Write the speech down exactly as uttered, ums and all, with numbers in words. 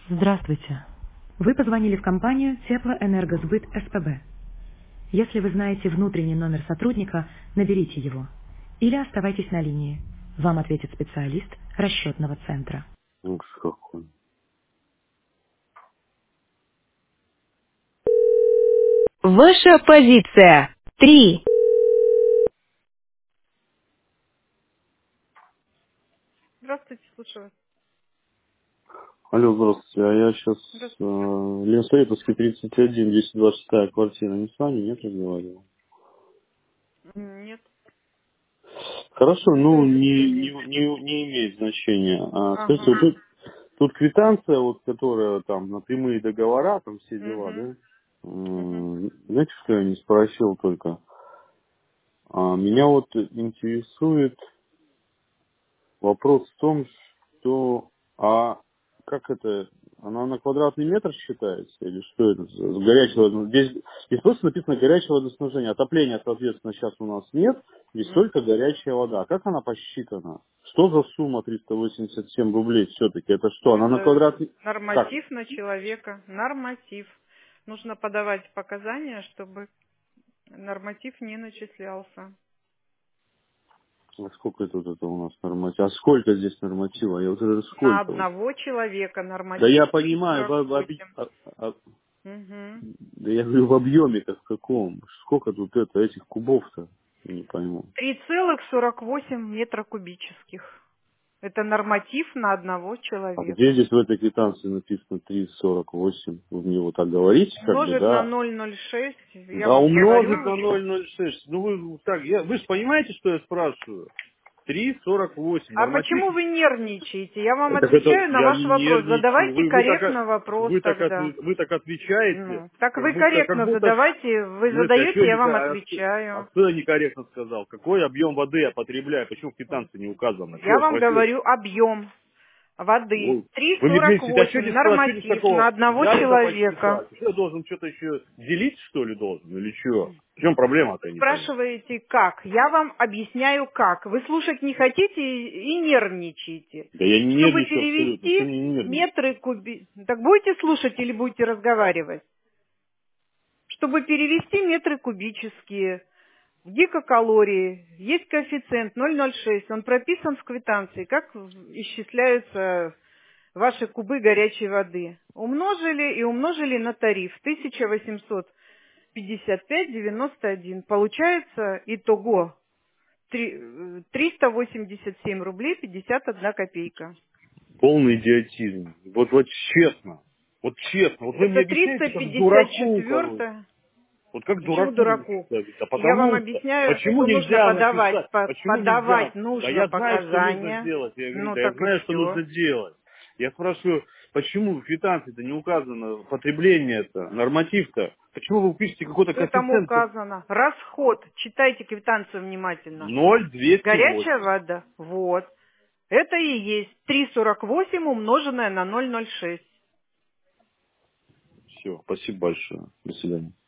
Здравствуйте. Вы позвонили в компанию Теплоэнергосбыт СПБ. Если вы знаете внутренний номер сотрудника, наберите его. Или оставайтесь на линии. Вам ответит специалист расчетного центра. Ужас какой. Ваша позиция. Три. Здравствуйте, слушаю вас. Алло, здравствуйте. А я сейчас э, Здравствуйте. Ленсоветовский тридцать один, двести двадцать шестая квартира. Не с вами, нет, разговаривал? М, Нет. Хорошо, Кто ну, это не, не, скажите? не, не имеет значения. А, скажите, вот Ага. тут, тут квитанция, вот, которая там на прямые договора, там все дела, Угу. да? Угу. М, Знаете, что я не спросил только? А, меня вот интересует вопрос в том, что, а как это, она на квадратный метр считается, или что это? за- Горячее водоснабжение? Здесь, здесь просто написано горячее водоснабжение. Отопления, соответственно, сейчас у нас нет, здесь М. только горячая вода. А как она посчитана? Что за сумма триста восемьдесят семь рублей все-таки? Это что, она на Это квадратный... Как? норматив на человека. Норматив. Нужно подавать показания, чтобы норматив не начислялся. А сколько тут это у нас норматив? А сколько здесь норматива? Я вот это На сколько? Вот? одного человека Да я норматив понимаю, в, об- оби- три сорок восемь. а- а- Угу. да я говорю, в объеме-то в каком? Сколько тут это, этих кубов-то? Не пойму. три целых сорок восемь метра кубических. Это норматив на одного А где человека. здесь в этой квитанции написано три сорок восемь? Вы мне вот так говорите, как бы, Умножить на да? ноль ноль шесть, я Да вам умножить говорю. на ноль ноль шесть. Ну вы так, я, вы же понимаете, что я спрашиваю? Три сорок восемь. А Норматив. почему вы нервничаете? Я вам Так это отвечаю на я ваш не вопрос. нервничаю. Задавайте Вы, вы так, корректно от- вопрос вы так, тогда. отве- вы так отвечаете, Ну, так как вы будто, как корректно будто, задавайте. Вы знаете, а что задаете, я, я не- вам а что а отвечаю. что я некорректно сказал? Какой объем воды я потребляю? Почему в квитанции не указано? Что Я я вам спросил? говорю объем воды. Вы, три вы мне сорок говорите, а восемь что здесь, а что здесь норматив на такого? одного Взяли да человека. посчитать. Что я должен что-то еще делить, что ли, должен? Или что? В чем проблема-то, я не пойму. Спрашиваете, как? Я вам объясняю, как. Вы слушать не хотите и и нервничаете. Да я не Чтобы нервничаю абсолютно. Что перевести мне не нервничать? метры куби... Так будете слушать или будете разговаривать? Чтобы перевести метры кубические в гигакалории, есть коэффициент ноль целых ноль шесть. Он прописан в квитанции, как исчисляются ваши кубы горячей воды. Умножили и умножили на тариф тысяча восемьсот пятьдесят пять девяносто один. Получается итого три- э, триста восемьдесят семь рублей пятьдесят одна копейка. Полный идиотизм. Вот, вот честно. Вот честно. Вот вы мне Это объясняете триста как пятьдесят дураку, короче. четыре. Вот как Почему дураку мне дураку? представить. А Я вам потому что, объясняю, почему что нужно нельзя подавать. написать, По- почему нельзя, подавать да нужно я знаю, что нужно показания. сделать, я говорю, Ну да я так и знаю, что нужно все. делать. Я спрашиваю, почему в квитанции-то не указано потребление-то, норматив-то, почему вы пишете какой-то Что там коэффициент указано? Расход. Читайте квитанцию внимательно. ноль двести Горячая восемь. вода. Вот. Это и есть три сорок восемь умноженное на ноль целых ноль шесть. Все, спасибо большое. До свидания.